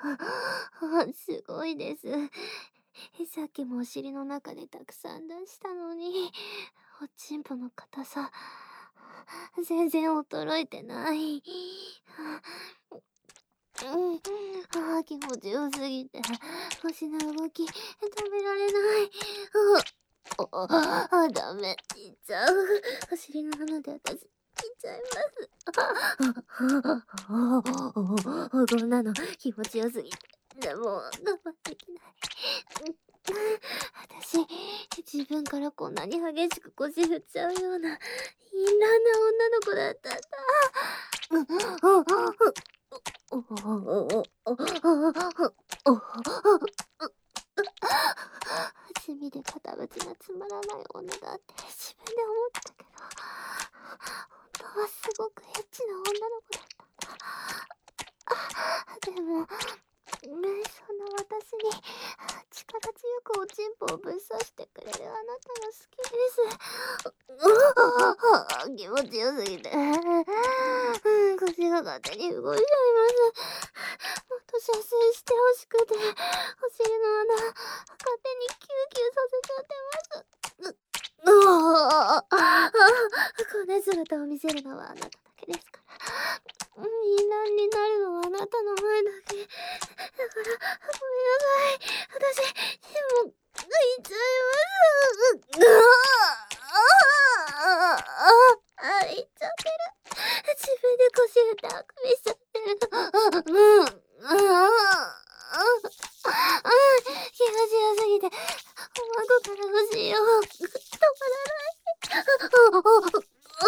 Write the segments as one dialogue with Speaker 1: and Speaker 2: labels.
Speaker 1: すごいです。さっきもお尻の中でたくさん出したのに、おちんぽの硬さ、全然衰えてない。気持ちよすぎて、腰の動き、止められない。ダメ、行っちゃう。お尻の穴で私、行っちゃいます。こんなの気持ちよすぎて、でも我慢できない。私、自分からこんなに激しく腰振っちゃうような、淫乱な女の子だったんだ。地味で堅物なつまらない女だって自分で思ってたけど、本当はすごくエッチな女の子だったんだ。でも、そんな私に力強くおちんぽをぶっ刺してくれるあなたが好きです。気持ちよすぎて、腰が勝手に動いちゃいます。もっと射精してほしくて、お尻の穴、勝手にキューキューさせちゃってます。こんな姿を見せるのはあなただけですから。淫乱になるのはあなたの前だけ。だから、ごめんなさい。私、でも、言っちゃいます。言っちゃってる。自分で腰振ってあくびしちゃってる。気持ちよすぎて、孫から欲しいよ。止まらない。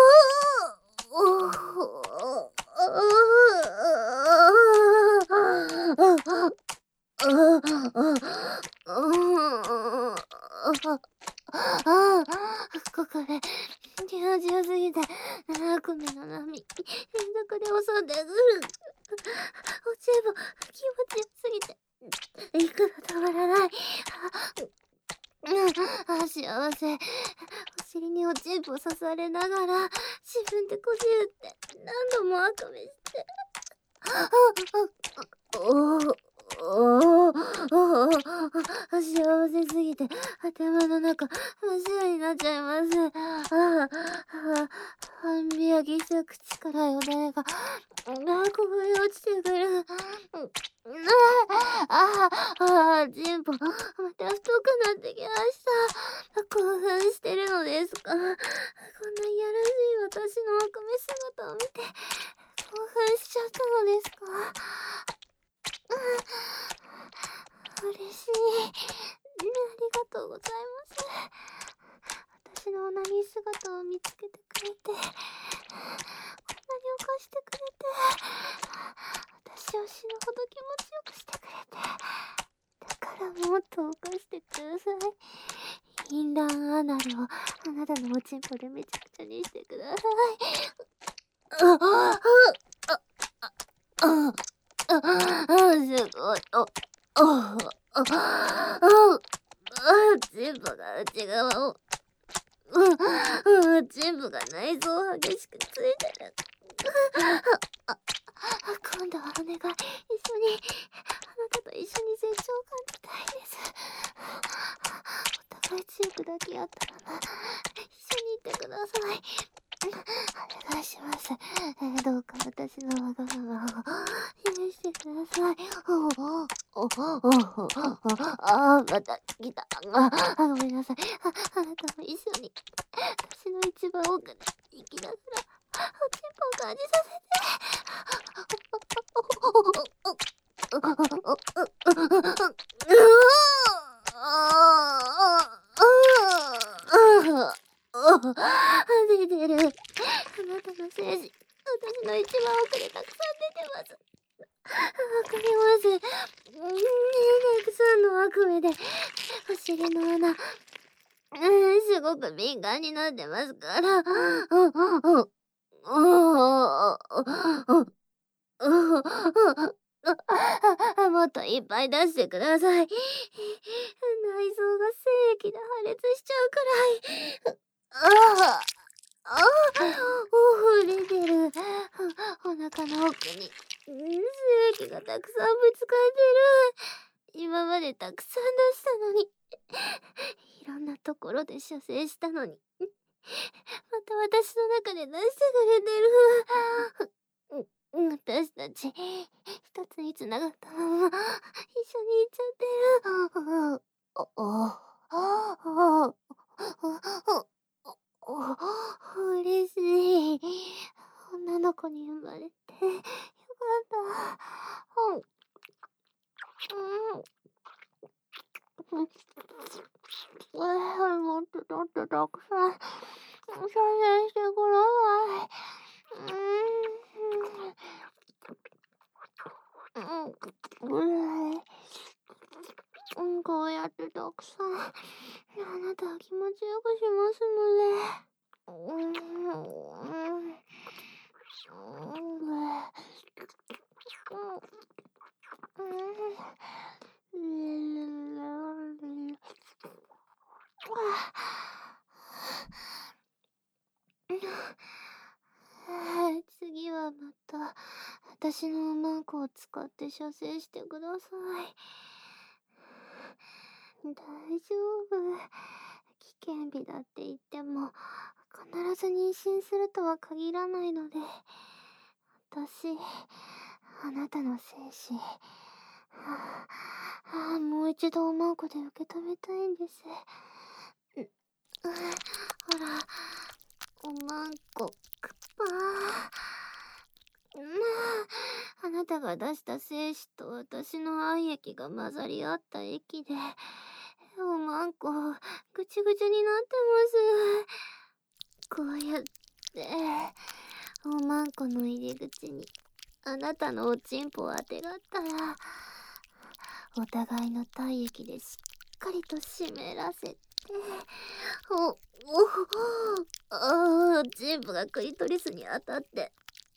Speaker 1: ここで気持ちよすぎて悪夢の波連続で襲ってくる。おちんぽ気持ちよすぎていくら止まらない。幸せ。お尻におちんぽ刺されながら自分で腰打って何度もあくびして。幸せすぎて頭の中真っ白になっちゃいます。半開きした口からよだれがこぼれ落ちてくる。チンポまた太くなってきました。興奮してるのですか？こんないやらしい私の悪夢姿を見て興奮しちゃったのですか？嬉しい。ありがとうございます。私のオナニー姿を見つけてくれて、こんなに犯してくれて、私を死ぬほど気持ちよくしてくれて、だからもっと犯してください。淫乱アナルをあなたのおちんぽでめちゃくちゃにしてください。すごい。チンポが内側を、チンポが内臓を激しくついてる。今度はお願い。一緒に、あなたと一緒に絶頂を感じたいです。お互い強く抱き合ったまま、一緒にいてください。お願いします。どうか私のわがままを許してください。また来た。ごめんなさい。あなたも一緒に、私の一番奥で生きながら、おちんぽを感じさせて。出てる。あなたの精子、私の一番奥でたくさん出てます。わかります。たくさんの悪夢で、お尻の穴、すごく敏感になってますから。もっといっぱい出してください。内臓が精液で破裂しちゃうくらい。出てる。お腹の奥に精液がたくさんぶつかってる。今までたくさん出したのに。いろんなところで射精したのに。また私の中で出してくれてる。私たち、一つに繋がったまま、一緒に行っちゃってる。嬉しい。女の子に生まれて、よかった。もっとたくさん、射精してください。こうやってたくさん、あなたは気持ちよくしますので。次はまた私のマークを使って射精してください。大丈夫。危険日だって言っても必ず妊娠するとは限らないので、私、あなたの精子、もう一度おまんこで受け止めたいんです。ほら、おまんこ、くっぱあなたが出した精子と私の愛液が混ざり合った液で、おまんこ、ぐちゅぐちゅになってます。こうやって、おまんこの入り口に、あなたのおちんぽをあてがったら、お互いの体液でしっかりと湿らせて、おちんぽがクリトリスに当たって、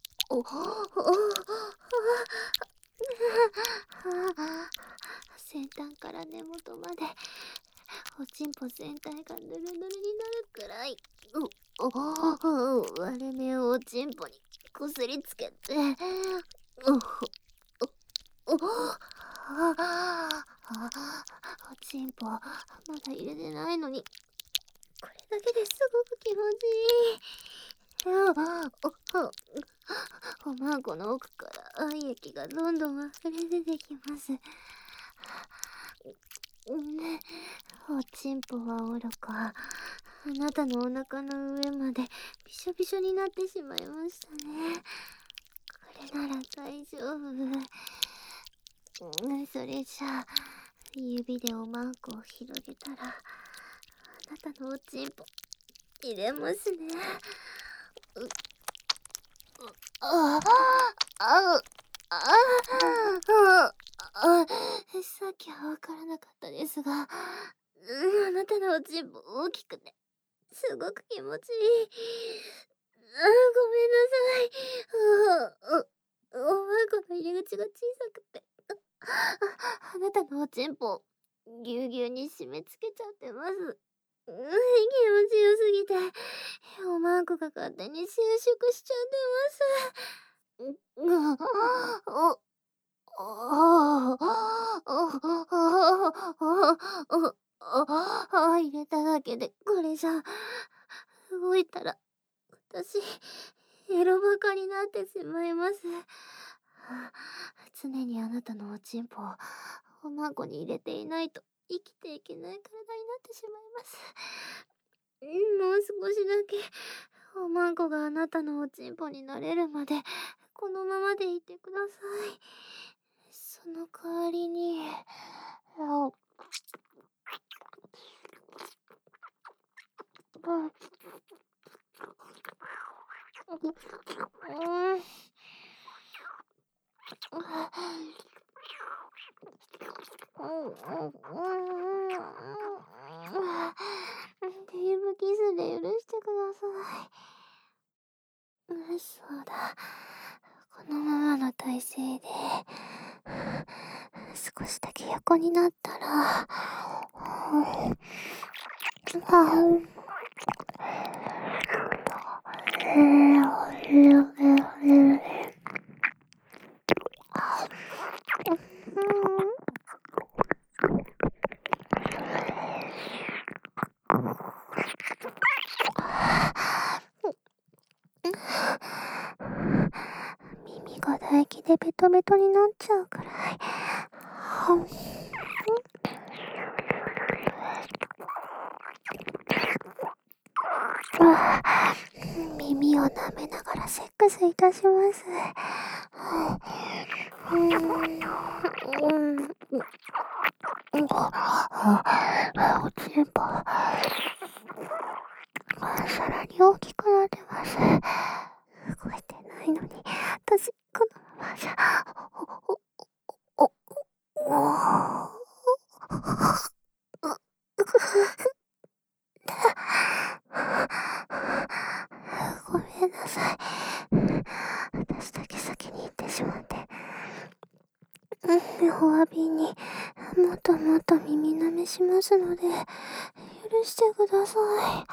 Speaker 1: 先端から根元までおちんぽ全体がヌルヌルになるくらい割れ目をおちんぽにこすりつけておちんぽまだ入れてないのにこれだけですごく気持ちいい。おまんこの奥から愛液がどんどん溢れ出てきます。おちんぽはおろか、あなたのお腹の上までびしょびしょになってしまいましたね。これなら大丈夫。それじゃあ、指でおまんこを広げたら、あなたのおちんぽ入れますね。さっきはわからなかったですが、あなたのおちんぽ大きくて、すごく気持ちいい。ごめんなさい。おまんこの入り口が小さくて、あなたのおちんぽ、ぎゅうぎゅうに締め付けちゃってます。気持ちよすぎて、おまんこが勝手に収縮しちゃってます。入れただけでこれじゃ動いたら私エロバカになってしまいます。常にあなたのおちんぽをおまんこに入れていないと生きていけない体になってしまいます。もう少しだけおまんこがあなたのおちんぽになれるまでこのままでいてください。その代わりに、ディープキスで許してください。そうだ。このままの体勢で少しだけ横になったら、 耳が唾液でベトベトになっちゃうくらい。耳を舐めながらセックスいたします。おちんぽさらに大きくなってます。動いてないのに私このままじゃごめんなさい。私だけ先に行ってしまって。お詫びにもっともっと耳舐めしますので許してください。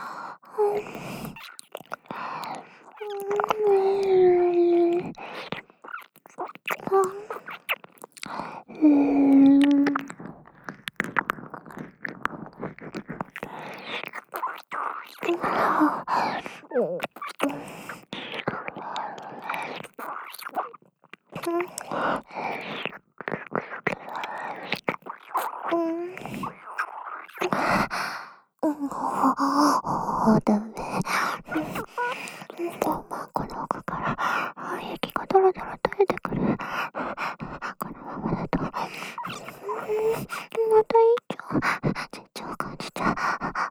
Speaker 1: ダメ。この奥から雪がドロドロ垂れてくる。このままだとまた絶頂を感じた。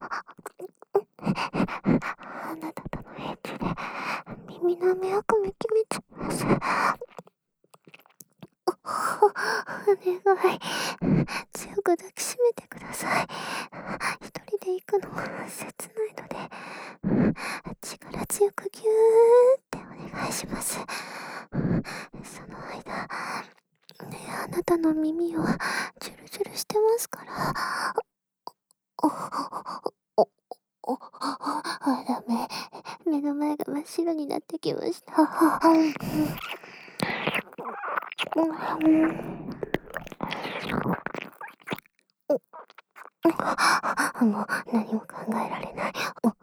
Speaker 1: あなたとのエッチで耳の目をくめきめちゃいます。お願い、強く抱きしめてください。一人で行くのは切ないので力強くギューってお願いします。その間あなたの耳をチュルチュルしてますから。ダメ、目の前が真っ白になってきました。もう何も考えられない。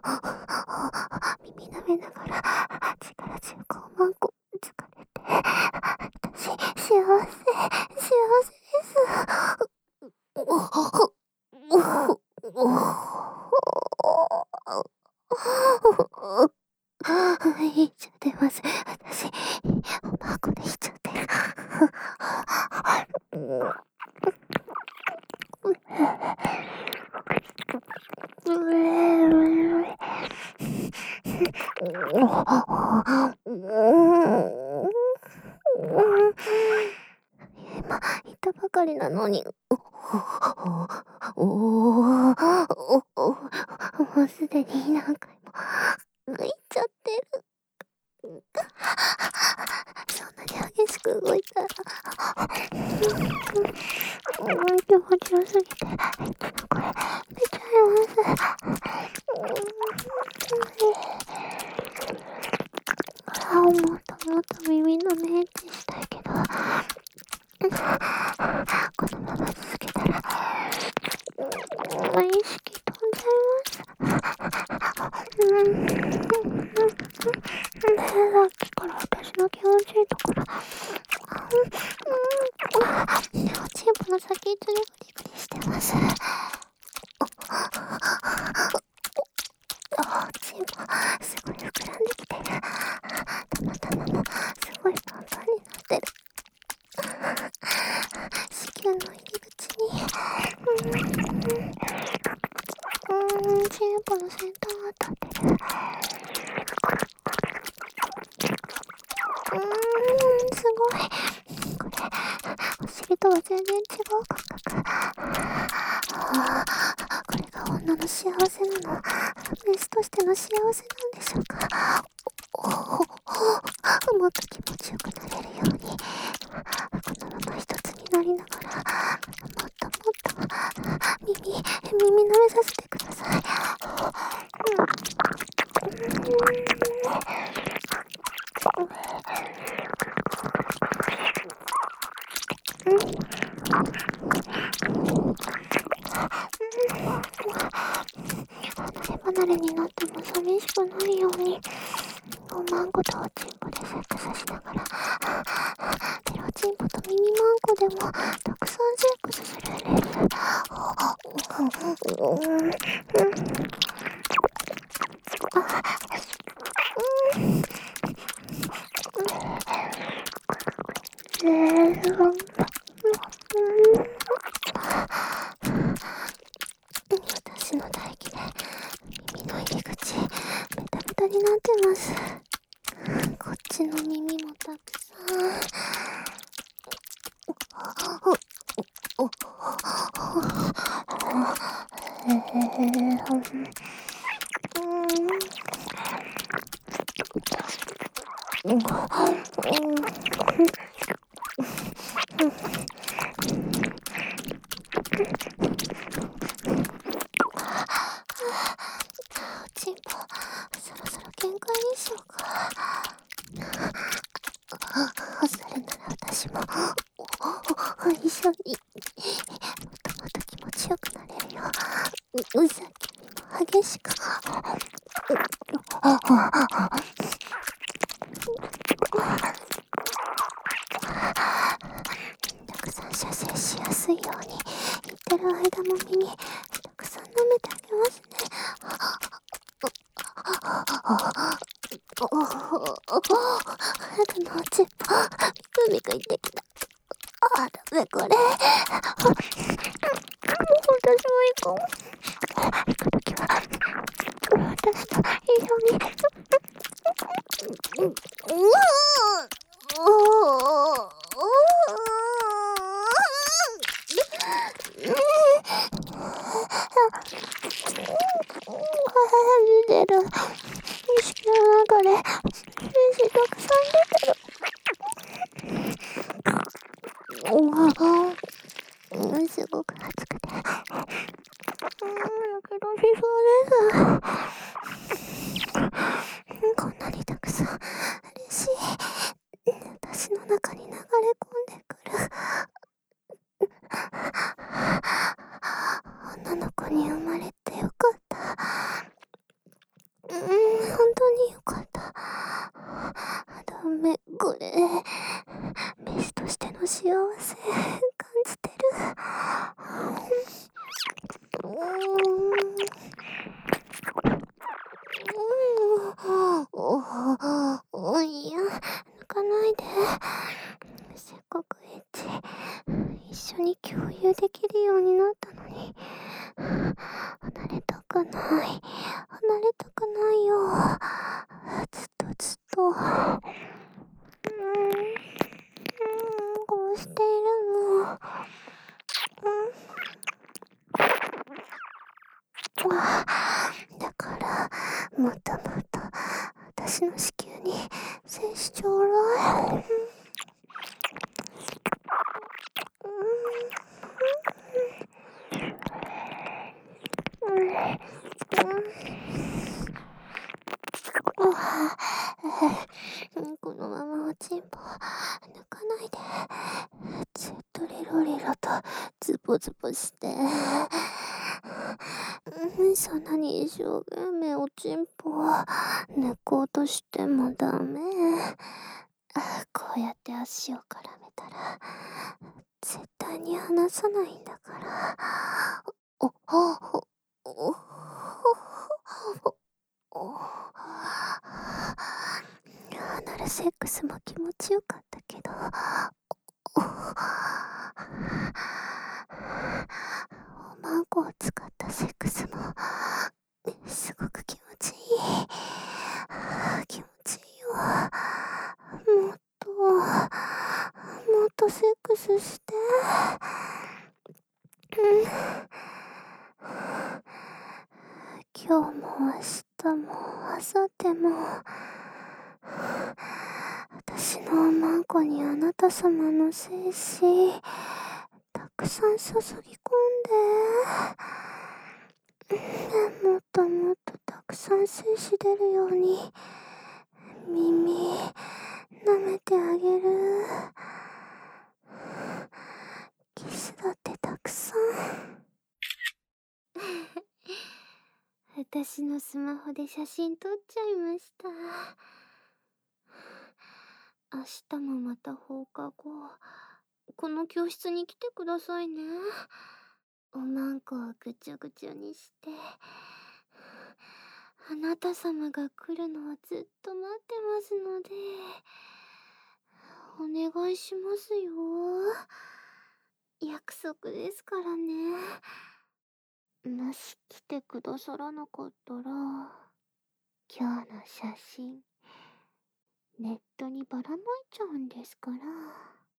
Speaker 1: 耳舐めながら力強くおまんこ疲れて私幸せです。言っちゃってます。私おまんこで言っちゃってる。今言ったばかりなのに。もうすでに何回も言っちゃってる。そんなに激しく動いたら気持ちよすぎてエッチな声出ちゃいます。もっともっと耳の目エッチしたいけどこのまま続けたら意識飛んじゃいます。さっきから私の気持ちいいところおちんぽの先っちょにグリグリしてます。おちんぽすごい膨らんできてる。たまたまもすごいパンパンになってる。子宮の入り口にちんぽの先端が当たってる。すごい。これお尻とは全然違う感覚。これが女の幸せなの。メスとしての幸せなんでしょうか。もっと気持ちよくなれるようにこのまま一つになりながらもっともっと耳舐めさせてください。 離れになっても寂しくないように、おまんことおちんぽでセックスしながら、ペロチンポとミニマンコでもたくさんセックスするレース。私の唾液で耳の入り口ベタベタになってます。こっちの耳もたくさん。おちんぽ、そろそろ限界にしようか。それなら私も一緒にもっと気持ちよくなれるよ。さっきよりも激しく。たくさん射精しやすいように言ってる間も耳たくさん舐めてあげますね。春のおちんぽ、ミクミクいってきた。ダメこれ。私も行こう。行くときは私と一緒に。出る。意識の中で精子たくさん出てる。すごく熱くてやけどしそうです。こんなにたくさん嬉しい。私の中に流れ込んでくる。女の子に生まれてよかった。本当によかった。ダメこれメスとしての幸せ感じてる。いや、抜かないで。せっかくエッチ一緒に共有できるようになったのに、離れたくないよ。ずっとこうしているの。だからもっと私の子宮に精子ちょうだい。このままおちんぽ抜かないで。ずっとリロリロとズボズボして。そんなに一生懸命おちんぽを抜こうとしてもダメ。こうやって足を絡めたら絶対に離さないんだから。アナルセックスも気持ちよかったけど、おまんこを使ったセックスもすごく気持ちいい。気持ちいいよ。もっとセックスして。今日も明日も明後日も私のおまんこにあなた様の精子たくさん注ぎ込んで。もっとたくさん精子出るように耳舐めてあげる。キスだ私のスマホで写真撮っちゃいました。明日もまた放課後、この教室に来てくださいね。おまんこをぐちゅぐちゅにして、あなた様が来るのをずっと待ってますので、お願いしますよ。約束ですからね。もし来てくださらなかったら、今日の写真、ネットにばらまいちゃうんですから。